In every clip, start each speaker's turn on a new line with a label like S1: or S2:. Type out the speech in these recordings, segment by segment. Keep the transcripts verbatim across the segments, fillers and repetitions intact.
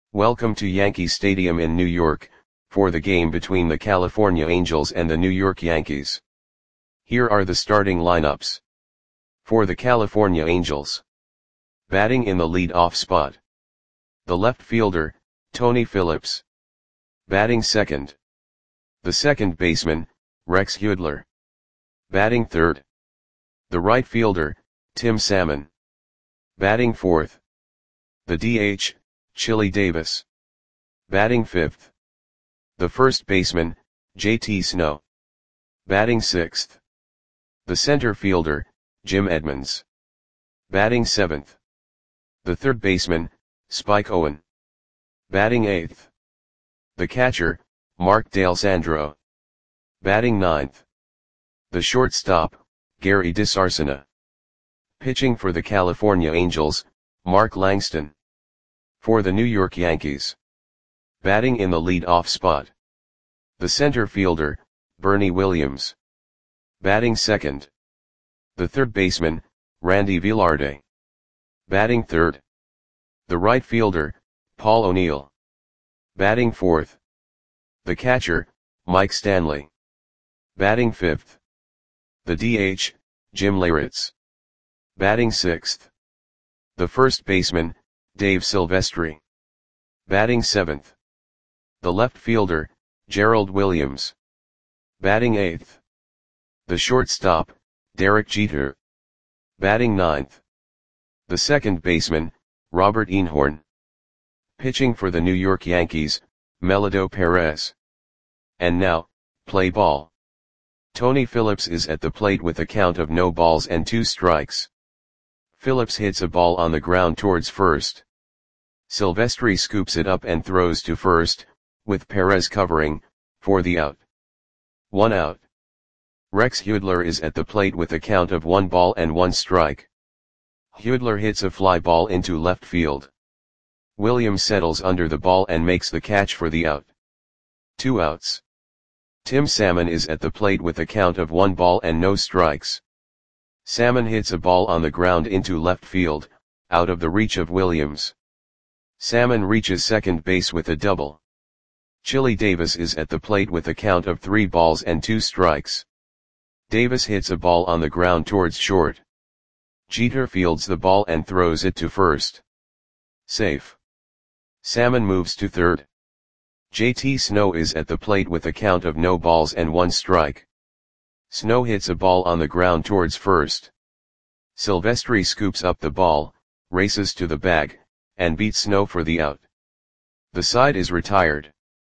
S1: Welcome to Yankee Stadium in New York, for the game between the California Angels and the New York Yankees. Here are the starting lineups. For the California Angels. Batting in the lead-off spot. The left fielder, Tony Phillips. Batting second. The second baseman, Rex Hudler. Batting third. The right fielder, Tim Salmon. Batting fourth. The D H, Chili Davis. Batting fifth. The first baseman, J T Snow. Batting sixth. The center fielder, Jim Edmonds. Batting seventh. The third baseman, Spike Owen. Batting eighth. The catcher, Mark D'Alessandro. Batting ninth. The shortstop, Gary DiSarcina. Pitching for the California Angels, Mark Langston. For the New York Yankees. Batting in the lead-off spot. The center fielder, Bernie Williams. Batting second. The third baseman, Randy Velarde. Batting third. The right fielder, Paul O'Neill. Batting fourth. The catcher, Mike Stanley. Batting fifth. The D H, Jim Leyritz. Batting sixth. The first baseman, Dave Silvestri. Batting seventh. The left fielder, Gerald Williams. Batting eighth. The shortstop, Derek Jeter. Batting ninth. The second baseman, Robert Einhorn. Pitching for the New York Yankees, Melido Perez. And now, play ball. Tony Phillips is at the plate with a count of no balls and two strikes. Phillips hits a ball on the ground towards first. Silvestri scoops it up and throws to first, with Perez covering, for the out. One out. Rex Hudler is at the plate with a count of one ball and one strike. Hudler hits a fly ball into left field. Williams settles under the ball and makes the catch for the out. Two outs. Tim Salmon is at the plate with a count of one ball and no strikes. Salmon hits a ball on the ground into left field, out of the reach of Williams. Salmon reaches second base with a double. Chili Davis is at the plate with a count of three balls and two strikes. Davis hits a ball on the ground towards short. Jeter fields the ball and throws it to first. Safe. Salmon moves to third. J T Snow is at the plate with a count of no balls and one strike. Snow hits a ball on the ground towards first. Silvestri scoops up the ball, races to the bag, and beats Snow for the out. The side is retired.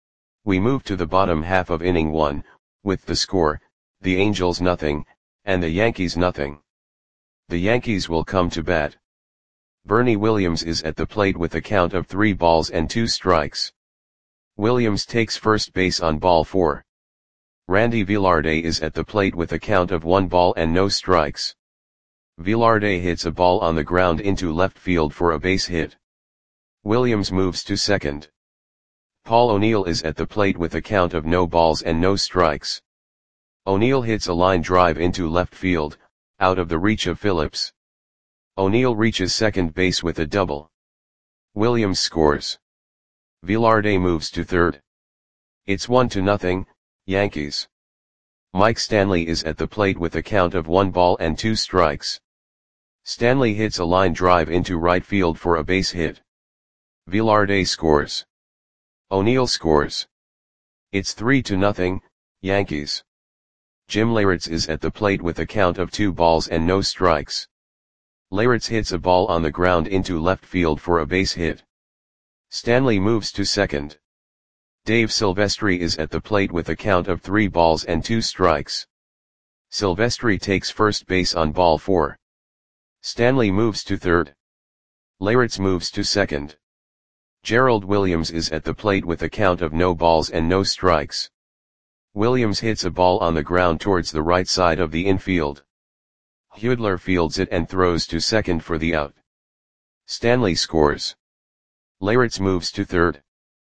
S1: We move to the bottom half of inning one, with the score, the Angels nothing, and the Yankees nothing. The Yankees will come to bat. Bernie Williams is at the plate with a count of three balls and two strikes. Williams takes first base on ball four. Randy Velarde is at the plate with a count of one ball and no strikes. Velarde hits a ball on the ground into left field for a base hit. Williams moves to second. Paul O'Neill is at the plate with a count of no balls and no strikes. O'Neill hits a line drive into left field, out of the reach of Phillips. O'Neill reaches second base with a double. Williams scores. Velarde moves to third. It's one to nothing, Yankees. Mike Stanley is at the plate with a count of one ball and two strikes. Stanley hits a line drive into right field for a base hit. Velarde scores. O'Neill scores. It's three to nothing, Yankees. Jim Leyritz is at the plate with a count of two balls and no strikes. Leyritz hits a ball on the ground into left field for a base hit. Stanley moves to second. Dave Silvestri is at the plate with a count of three balls and two strikes. Silvestri takes first base on ball four. Stanley moves to third. Leyritz moves to second. Gerald Williams is at the plate with a count of no balls and no strikes. Williams hits a ball on the ground towards the right side of the infield. Hudler fields it and throws to second for the out. Stanley scores. Leyritz moves to third.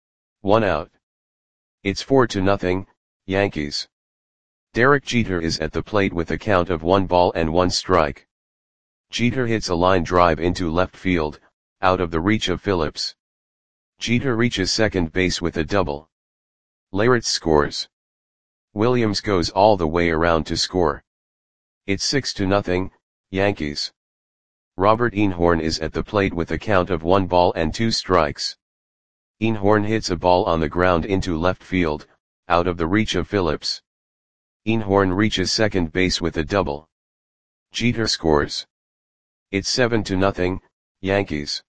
S1: One out. It's four to nothing, Yankees. Derek Jeter is at the plate with a count of one ball and one strike. Jeter hits a line drive into left field, out of the reach of Phillips. Jeter reaches second base with a double. Leyritz scores. Williams goes all the way around to score. It's six to nothing, Yankees. Robert Einhorn is at the plate with a count of one ball and two strikes. Einhorn hits a ball on the ground into left field, out of the reach of Phillips. Einhorn reaches second base with a double. Jeter scores. It's seven to nothing, Yankees.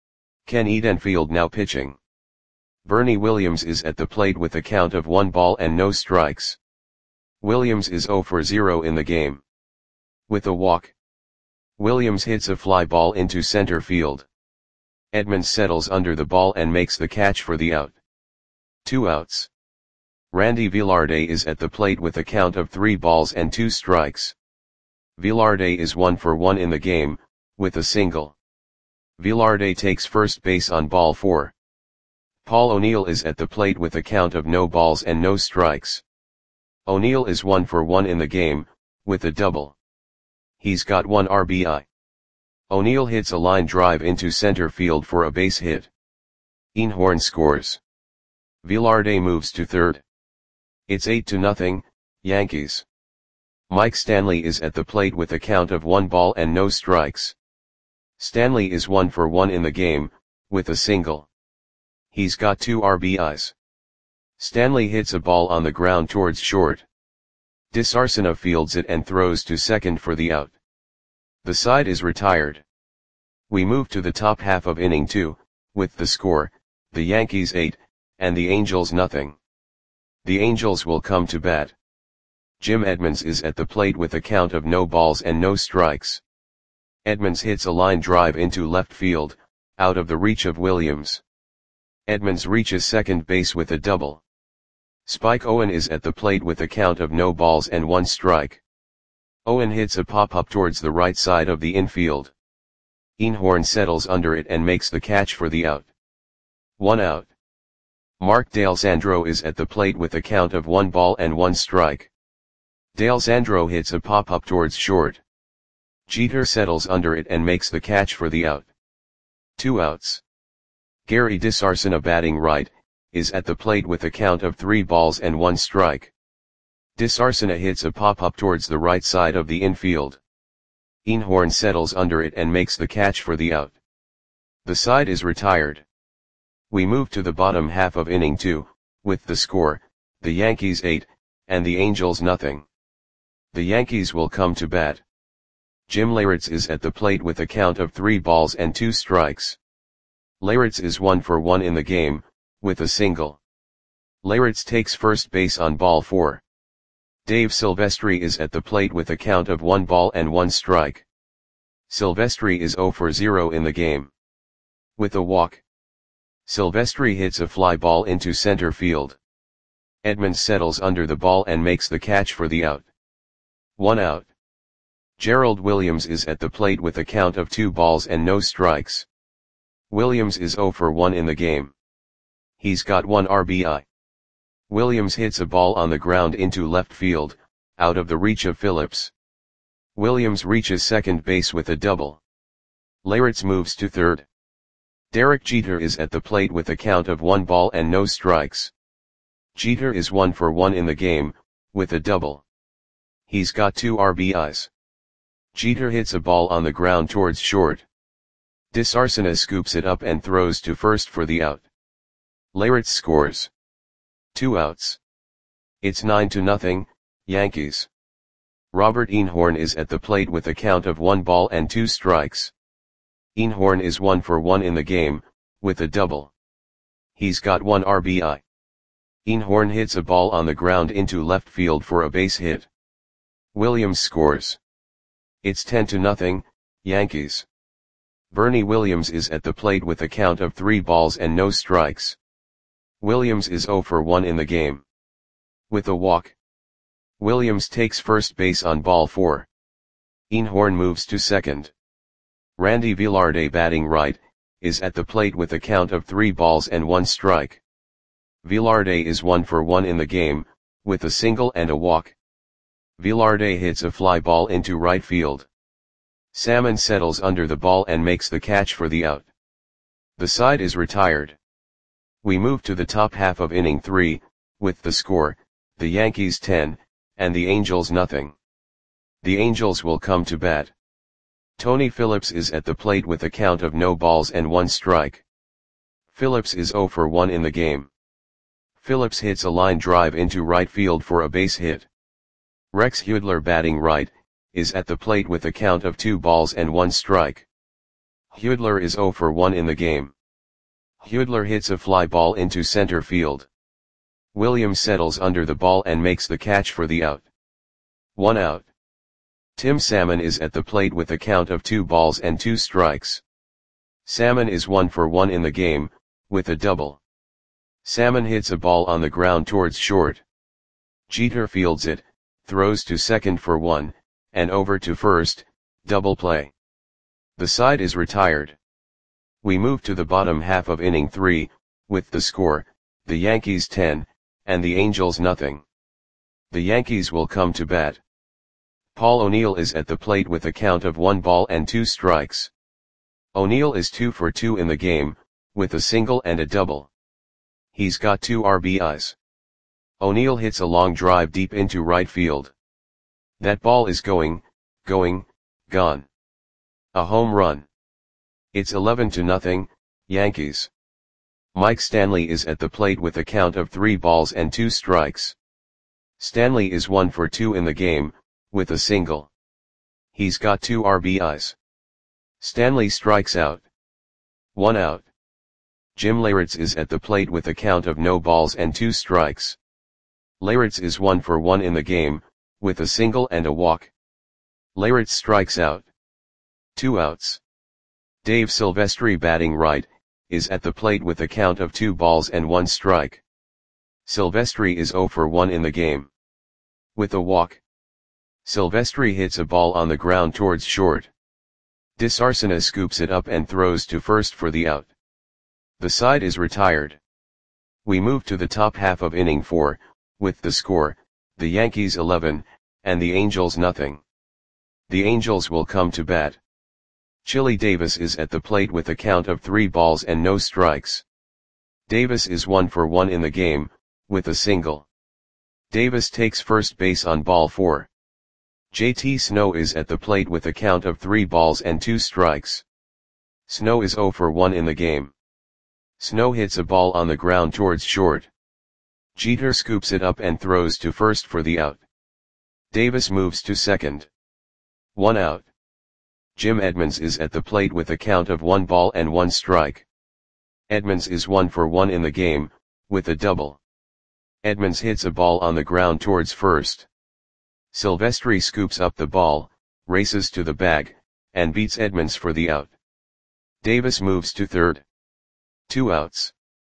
S1: Ken Edenfield now pitching. Bernie Williams is at the plate with a count of one ball and no strikes. Williams is zero for zero in the game. With a walk, Williams hits a fly ball into center field. Edmonds settles under the ball and makes the catch for the out. Two outs. Randy Velarde is at the plate with a count of three balls and two strikes. Velarde is one for one in the game, with a single. Velarde takes first base on ball four. Paul O'Neill is at the plate with a count of no balls and no strikes. O'Neill is one for one in the game, with a double. He's got one R B I. O'Neill hits a line drive into center field for a base hit. Einhorn scores. Velarde moves to third. It's eight to nothing, Yankees. Mike Stanley is at the plate with a count of one ball and no strikes. Stanley is one for one in the game, with a single. He's got two R B Is. Stanley hits a ball on the ground towards short. DeSarcina fields it and throws to second for the out. The side is retired. We move to the top half of inning two, with the score, the Yankees eight, and the Angels nothing. The Angels will come to bat. Jim Edmonds is at the plate with a count of no balls and no strikes. Edmonds hits a line drive into left field, out of the reach of Williams. Edmonds reaches second base with a double. Spike Owen is at the plate with a count of no balls and one strike. Owen hits a pop-up towards the right side of the infield. Einhorn settles under it and makes the catch for the out. One out. Mark D'Alessandro is at the plate with a count of one ball and one strike. D'Alessandro hits a pop-up towards short. Jeter settles under it and makes the catch for the out. Two outs. Gary DeSarcina batting right, is at the plate with a count of three balls and one strike. DeSarcina hits a pop-up towards the right side of the infield. Einhorn settles under it and makes the catch for the out. The side is retired. We move to the bottom half of inning two, with the score, the Yankees eight, and the Angels nothing. The Yankees will come to bat. Jim Leyritz is at the plate with a count of three balls and two strikes. Leyritz is one for one in the game, with a single. Leyritz takes first base on ball four. Dave Silvestri is at the plate with a count of one ball and one strike. Silvestri is zero for zero in the game. With a walk, Silvestri hits a fly ball into center field. Edmonds settles under the ball and makes the catch for the out. One out. Gerald Williams is at the plate with a count of two balls and no strikes. Williams is zero for one in the game. He's got one R B I. Williams hits a ball on the ground into left field, out of the reach of Phillips. Williams reaches second base with a double. Leyritz moves to third. Derek Jeter is at the plate with a count of one ball and no strikes. Jeter is one for one in the game, with a double. He's got two R B Is. Jeter hits a ball on the ground towards short. DeSarcina scoops it up and throws to first for the out. Leyritz scores. Two outs. It's nine to nothing, Yankees. Robert Einhorn is at the plate with a count of one ball and two strikes. Einhorn is one for one in the game, with a double. He's got one R B I. Einhorn hits a ball on the ground into left field for a base hit. Williams scores. It's ten to nothing, Yankees. Bernie Williams is at the plate with a count of three balls and no strikes. Williams is zero for one in the game. With a walk, Williams takes first base on ball four. Einhorn moves to second. Randy Velarde batting right, is at the plate with a count of three balls and one strike. Velarde is one for one in the game, with a single and a walk. Velarde hits a fly ball into right field. Salmon settles under the ball and makes the catch for the out. The side is retired. We move to the top half of inning three, with the score, the Yankees ten, and the Angels nothing. The Angels will come to bat. Tony Phillips is at the plate with a count of no balls and one strike. Phillips is oh for one in the game. Phillips hits a line drive into right field for a base hit. Rex Hudler, batting right, is at the plate with a count of two balls and one strike. Hudler is oh for one in the game. Hudler hits a fly ball into center field. Williams settles under the ball and makes the catch for the out. One out. Tim Salmon is at the plate with a count of two balls and two strikes. Salmon is one for one in the game, with a double. Salmon hits a ball on the ground towards short. Jeter fields it, throws to second for one, and over to first, double play. The side is retired. We move to the bottom half of inning three, with the score, the Yankees ten, and the Angels nothing. The Yankees will come to bat. Paul O'Neill is at the plate with a count of one ball and two strikes. O'Neill is two for two in the game, with a single and a double. He's got two R B Is. O'Neill hits a long drive deep into right field. That ball is going, going, gone. A home run. It's eleven to nothing, Yankees. Mike Stanley is at the plate with a count of three balls and two strikes. Stanley is one for two in the game, with a single. He's got two R B Is. Stanley strikes out. One out. Jim Leyritz is at the plate with a count of no balls and two strikes. Leyritz is one for one in the game, with a single and a walk. Leyritz strikes out. Two outs. Dave Silvestri, batting right, is at the plate with a count of two balls and one strike. Silvestri is oh for one in the game. With a walk. Silvestri hits a ball on the ground towards short. DeSarcina scoops it up and throws to first for the out. The side is retired. We move to the top half of inning four, with the score, the Yankees eleven, and the Angels nothing. The Angels will come to bat. Chili Davis is at the plate with a count of three balls and no strikes. Davis is one for one in the game, with a single. Davis takes first base on ball four. J T Snow is at the plate with a count of three balls and two strikes. Snow is oh for one in the game. Snow hits a ball on the ground towards short. Jeter scoops it up and throws to first for the out. Davis moves to second. One out. Jim Edmonds is at the plate with a count of one ball and one strike. Edmonds is one for one in the game, with a double. Edmonds hits a ball on the ground towards first. Silvestri scoops up the ball, races to the bag, and beats Edmonds for the out. Davis moves to third. Two outs.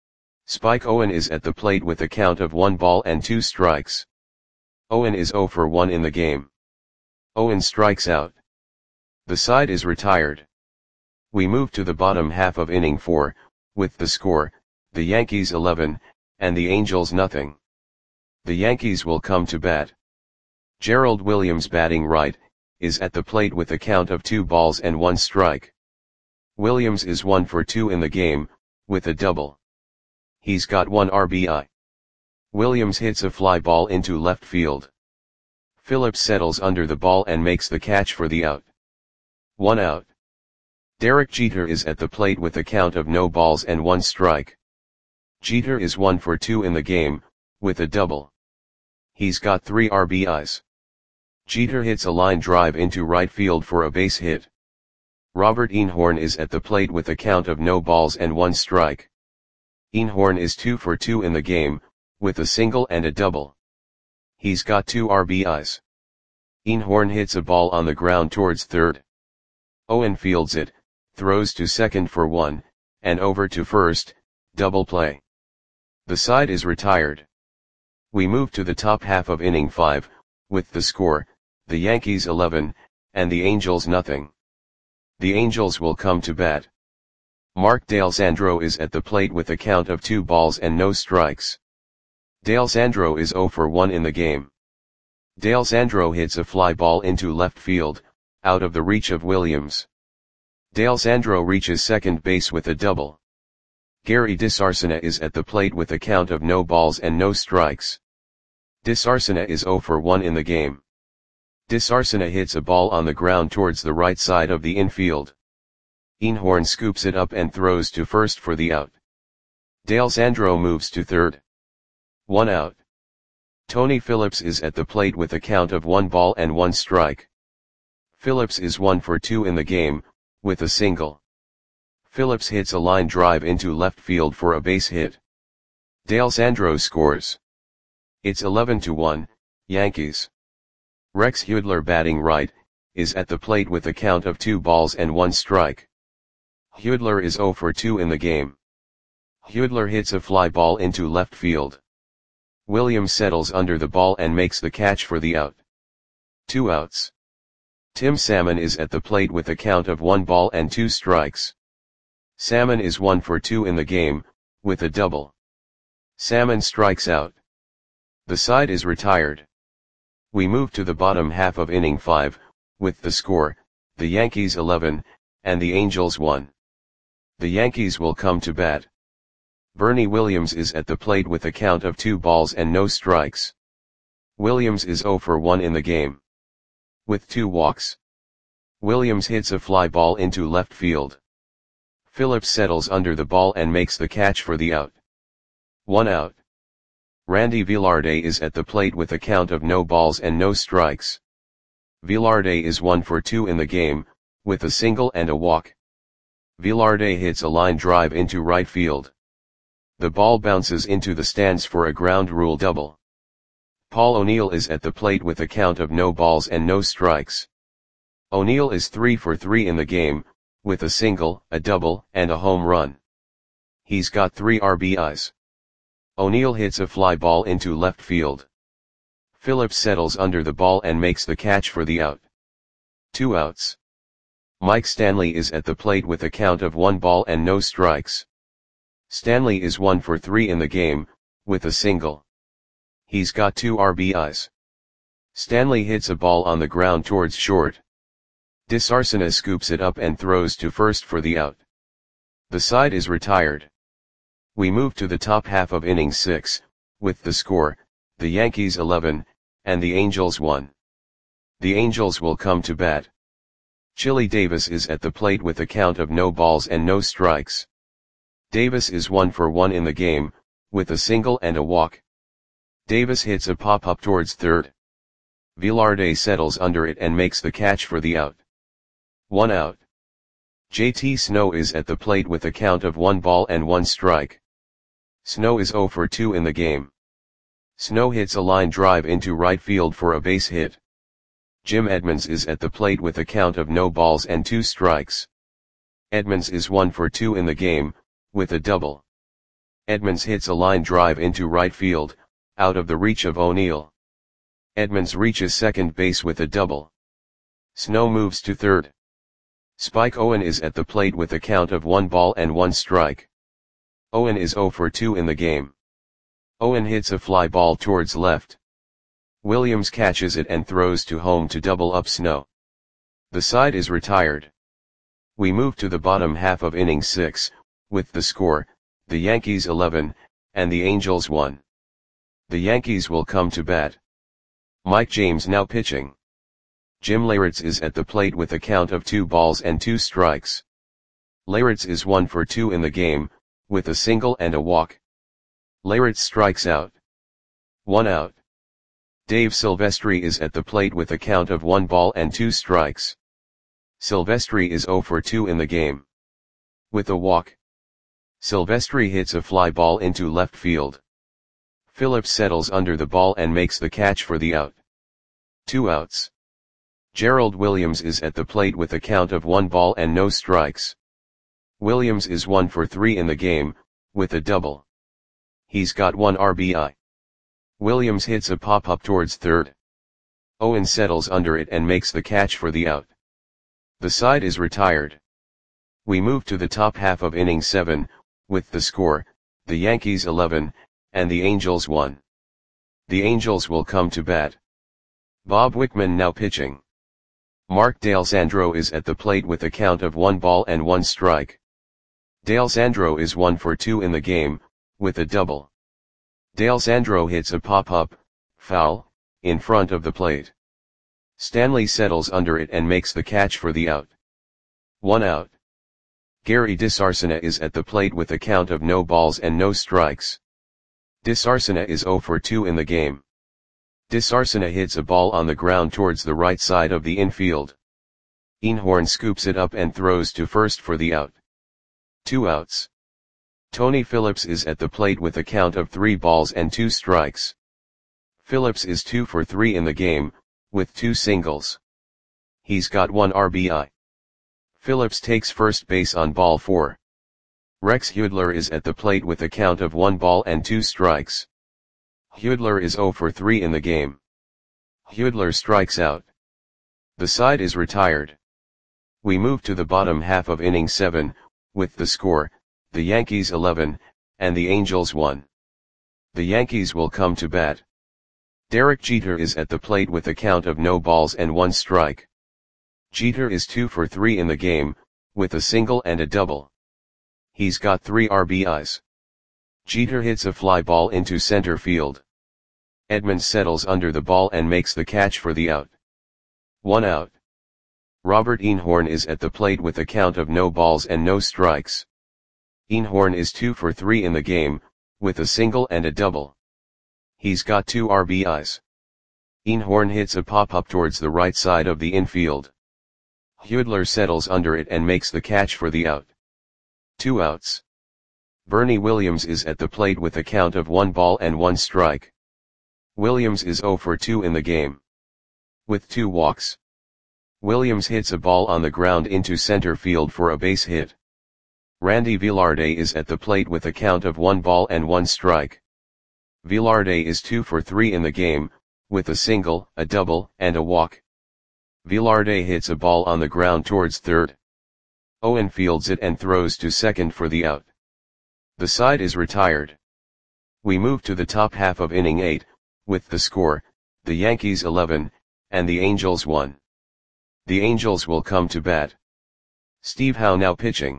S1: Spike Owen is at the plate with a count of one ball and two strikes. Owen is oh for one in the game. Owen strikes out. The side is retired. We move to the bottom half of inning four, with the score, the Yankees eleven, and the Angels nothing. The Yankees will come to bat. Gerald Williams, batting right, is at the plate with a count of two balls and one strike. Williams is one for two in the game, with a double. He's got one R B I. Williams hits a fly ball into left field. Phillips settles under the ball and makes the catch for the out. One out. Derek Jeter is at the plate with a count of no balls and one strike. Jeter is one for two in the game, with a double. He's got three R B Is. Jeter hits a line drive into right field for a base hit. Robert Einhorn is at the plate with a count of no balls and one strike. Einhorn is two for two in the game, with a single and a double. He's got two R B Is. Einhorn hits a ball on the ground towards third. Owen fields it, throws to second for one, and over to first, double play. The side is retired. We move to the top half of inning five, with the score, the Yankees eleven, and the Angels nothing. The Angels will come to bat. Mark D'Alessandro is at the plate with a count of two balls and no strikes. D'Alessandro is oh for one in the game. D'Alessandro hits a fly ball into left field, out of the reach of Williams. D'Alessandro reaches second base with a double. Gary DiSarcina is at the plate with a count of no balls and no strikes. DiSarcina is zero for one in the game. DiSarcina hits a ball on the ground towards the right side of the infield. Einhorn scoops it up and throws to first for the out. D'Alessandro moves to third. One out. Tony Phillips is at the plate with a count of one ball and one strike. Phillips is one for two in the game, with a single. Phillips hits a line drive into left field for a base hit. D'Alessandro scores. It's eleven to one, Yankees. Rex Hudler, batting right, is at the plate with a count of two balls and one strike. Hudler is zero for two in the game. Hudler hits a fly ball into left field. Williams settles under the ball and makes the catch for the out. Two outs. Tim Salmon is at the plate with a count of one ball and two strikes. Salmon is one for two in the game, with a double. Salmon strikes out. The side is retired. We move to the bottom half of inning five, with the score, the Yankees eleven, and the Angels one. The Yankees will come to bat. Bernie Williams is at the plate with a count of two balls and no strikes. Williams is zero for one in the game. With two walks. Williams hits a fly ball into left field. Phillips settles under the ball and makes the catch for the out. One out. Randy Velarde is at the plate with a count of no balls and no strikes. Velarde is one for two in the game, with a single and a walk. Velarde hits a line drive into right field. The ball bounces into the stands for a ground rule double. Paul O'Neill is at the plate with a count of no balls and no strikes. O'Neill is three for three in the game, with a single, a double, and a home run. He's got three R B Is. O'Neill hits a fly ball into left field. Phillips settles under the ball and makes the catch for the out. Two outs. Mike Stanley is at the plate with a count of one ball and no strikes. Stanley is one for three in the game, with a single. He's got two R B Is. Stanley hits a ball on the ground towards short. DiSarcina scoops it up and throws to first for the out. The side is retired. We move to the top half of inning six, with the score, the Yankees eleven, and the Angels one. The Angels will come to bat. Chili Davis is at the plate with a count of no balls and no strikes. Davis is one for one in the game, with a single and a walk. Davis hits a pop-up towards third. Velarde settles under it and makes the catch for the out. One out. J T Snow is at the plate with a count of one ball and one strike. Snow is zero for two in the game. Snow hits a line drive into right field for a base hit. Jim Edmonds is at the plate with a count of no balls and two strikes. Edmonds is one for two in the game, with a double. Edmonds hits a line drive into right field, out of the reach of O'Neill. Edmonds reaches second base with a double. Snow moves to third. Spike Owen is at the plate with a count of one ball and one strike. Owen is zero for two in the game. Owen hits a fly ball towards left. Williams catches it and throws to home to double up Snow. The side is retired. We move to the bottom half of inning six, with the score, the Yankees eleven, and the Angels one. The Yankees will come to bat. Mike James now pitching. Jim Leyritz is at the plate with a count of two balls and two strikes. Leyritz is one for two in the game, with a single and a walk. Leyritz strikes out. One out. Dave Silvestri is at the plate with a count of one ball and two strikes. Silvestri is zero for two in the game. With a walk. Silvestri hits a fly ball into left field. Phillips settles under the ball and makes the catch for the out. Two outs. Gerald Williams is at the plate with a count of one ball and no strikes. Williams is one for three in the game, with a double. He's got one R B I. Williams hits a pop-up towards third. Owen settles under it and makes the catch for the out. The side is retired. We move to the top half of inning seven, with the score, the Yankees eleven, and the Angels one. The Angels will come to bat. Bob Wickman now pitching. Mark D'Alessandro is at the plate with a count of one ball and one strike. D'Alessandro is one for two in the game, with a double. D'Alessandro hits a pop-up, foul, in front of the plate. Stanley settles under it and makes the catch for the out. One out. Gary DiSarcina is at the plate with a count of no balls and no strikes. DiSarcina is zero for two in the game. DiSarcina hits a ball on the ground towards the right side of the infield. Einhorn scoops it up and throws to first for the out. Two outs. Tony Phillips is at the plate with a count of three balls and two strikes. Phillips is two for three in the game, with two singles. He's got one R B I. Phillips takes first base on ball four. Rex Hudler is at the plate with a count of one ball and two strikes. Hudler is zero for three in the game. Hudler strikes out. The side is retired. We move to the bottom half of inning seven, with the score, the Yankees eleven, and the Angels one. The Yankees will come to bat. Derek Jeter is at the plate with a count of no balls and one strike. Jeter is two for three in the game, with a single and a double. He's got three R B Is. Jeter hits a fly ball into center field. Edmonds settles under the ball and makes the catch for the out. One out. Robert Einhorn is at the plate with a count of no balls and no strikes. Einhorn is two for three in the game, with a single and a double. He's got two R B Is. Einhorn hits a pop-up towards the right side of the infield. Hudler settles under it and makes the catch for the out. Two outs. Bernie Williams is at the plate with a count of one ball and one strike. Williams is zero for two in the game. With two walks. Williams hits a ball on the ground into center field for a base hit. Randy Velarde is at the plate with a count of one ball and one strike. Velarde is two for three in the game, with a single, a double, and a walk. Velarde hits a ball on the ground towards third. Owen fields it and throws to second for the out. The side is retired. We move to the top half of inning eight, with the score, the Yankees eleven, and the Angels one. The Angels will come to bat. Steve Howe now pitching.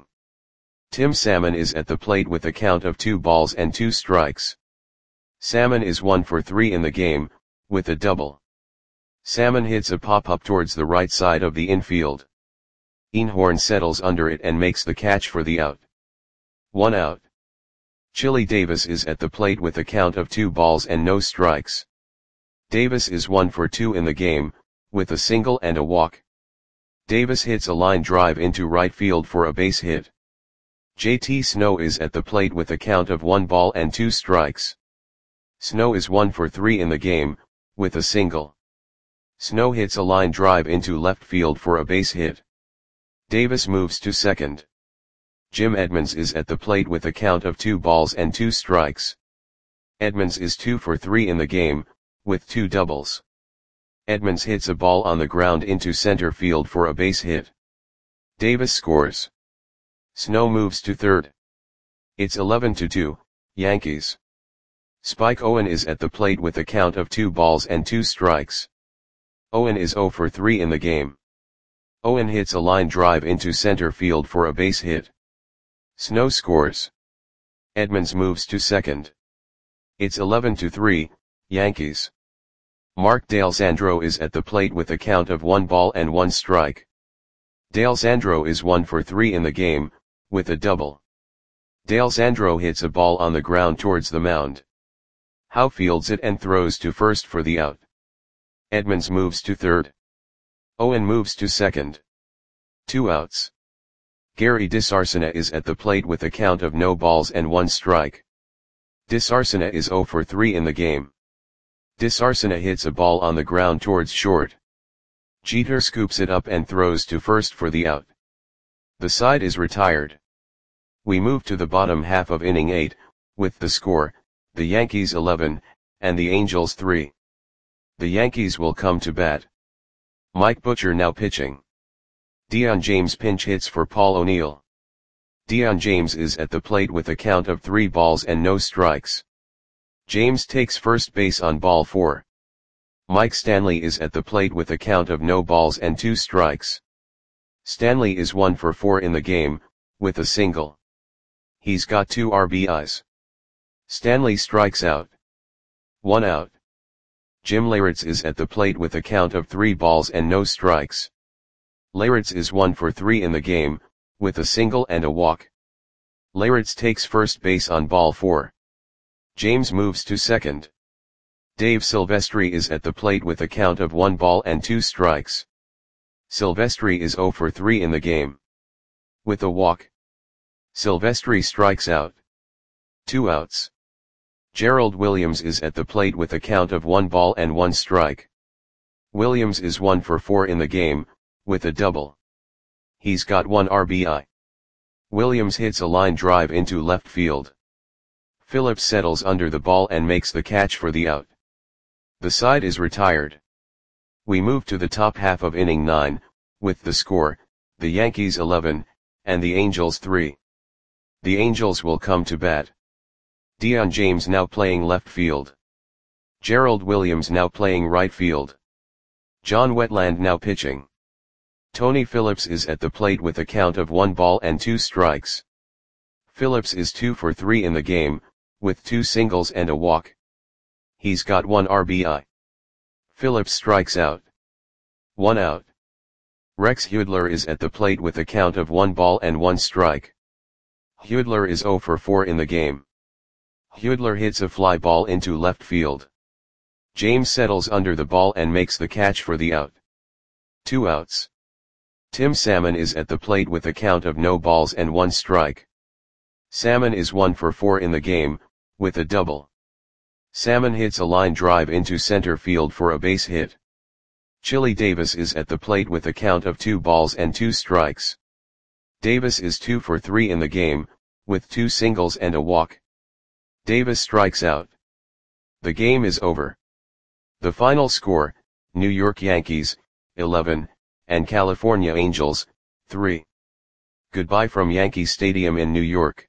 S1: Tim Salmon is at the plate with a count of two balls and two strikes. Salmon is one for three in the game, with a double. Salmon hits a pop-up towards the right side of the infield. Einhorn settles under it and makes the catch for the out. One out. Chili Davis is at the plate with a count of two balls and no strikes. Davis is one for two in the game, with a single and a walk. Davis hits a line drive into right field for a base hit. J T Snow is at the plate with a count of one ball and two strikes. Snow is one for three in the game, with a single. Snow hits a line drive into left field for a base hit. Davis moves to second. Jim Edmonds is at the plate with a count of two balls and two strikes. Edmonds is two for three in the game, with two doubles. Edmonds hits a ball on the ground into center field for a base hit. Davis scores. Snow moves to third. It's eleven to two, Yankees. Spike Owen is at the plate with a count of two balls and two strikes. Owen is zero for three in the game. Owen hits a line drive into center field for a base hit. Snow scores. Edmonds moves to second. It's eleven to three, Yankees. Mark D'Alessandro is at the plate with a count of one ball and one strike. D'Alessandro is one for three in the game, with a double. D'Alessandro hits a ball on the ground towards the mound. Howe fields it and throws to first for the out. Edmonds moves to third. Owen moves to second. Two outs. Gary DiSarcina is at the plate with a count of no balls and one strike. DiSarcina is zero for three in the game. DiSarcina hits a ball on the ground towards short. Jeter scoops it up and throws to first for the out. The side is retired. We move to the bottom half of inning eight, with the score, the Yankees eleven, and the Angels three. The Yankees will come to bat. Mike Butcher now pitching. Dion James pinch hits for Paul O'Neill. Dion James is at the plate with a count of three balls and no strikes. James takes first base on ball four. Mike Stanley is at the plate with a count of no balls and two strikes. Stanley is one for four in the game, with a single. He's got two R B Is. Stanley strikes out. One out. Jim Leyritz is at the plate with a count of three balls and no strikes. Leyritz is one for three in the game, with a single and a walk. Leyritz takes first base on ball four. James moves to second. Dave Silvestri is at the plate with a count of one ball and two strikes. Silvestri is zero for three in the game. With a walk. Silvestri strikes out. Two outs. Gerald Williams is at the plate with a count of one ball and one strike. Williams is one for four in the game, with a double. He's got one R B I. Williams hits a line drive into left field. Phillips settles under the ball and makes the catch for the out. The side is retired. We move to the top half of inning nine, with the score, the Yankees eleven, and the Angels three. The Angels will come to bat. Dion James now playing left field. Gerald Williams now playing right field. John Wetland now pitching. Tony Phillips is at the plate with a count of one ball and two strikes. Phillips is two for three in the game, with two singles and a walk. He's got one R B I. Phillips strikes out. One out. Rex Hudler is at the plate with a count of one ball and one strike. Hudler is zero for four in the game. Hudler hits a fly ball into left field. James settles under the ball and makes the catch for the out. Two outs. Tim Salmon is at the plate with a count of no balls and one strike. Salmon is one for four in the game, with a double. Salmon hits a line drive into center field for a base hit. Chili Davis is at the plate with a count of two balls and two strikes. Davis is two for three in the game, with two singles and a walk. Davis strikes out. The game is over. The final score, New York Yankees, eleven, and California Angels, three. Goodbye from Yankee Stadium in New York.